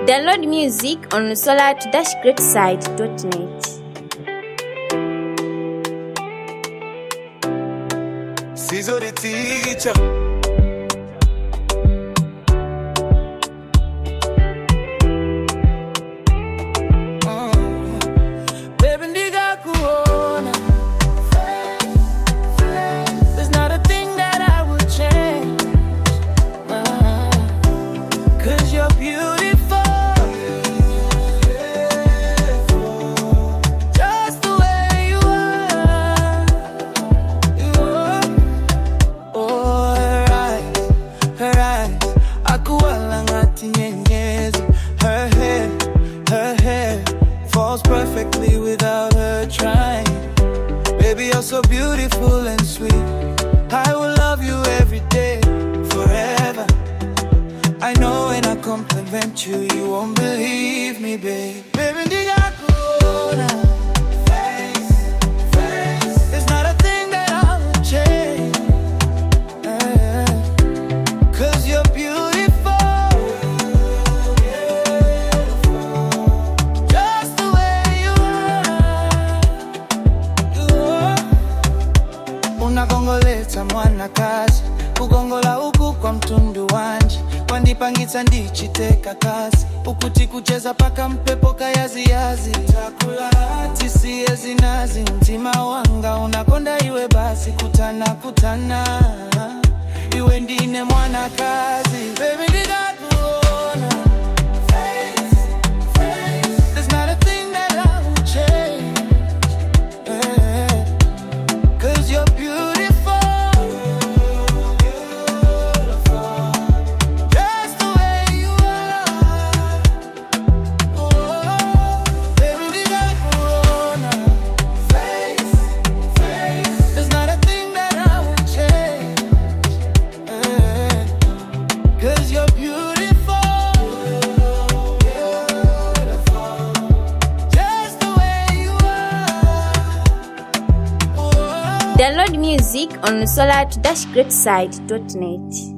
Download music on solar-greatside.net. Sizo the teacher. Perfectly without her trying. Baby, you're so beautiful and sweet. I will love you every day, forever. I know when I compliment you, you won't believe me, babe. Baby, diga corona. There's not a thing that I will change. Cause you're beautiful. Unagongoleta mwana kazi, kugongola huku kwa mtundu wanje, wandipangitsa ndichiteka kasi, ukuti kucheza paka mpepo kayazi takula hati siyezi nazi, mtima wanga unakonda iwe basi kutana iwe ndine mwana kazi. Baby, did I kuona? There's not a thing that I will change. Cause you're beautiful. Download music on solar-greatside.net.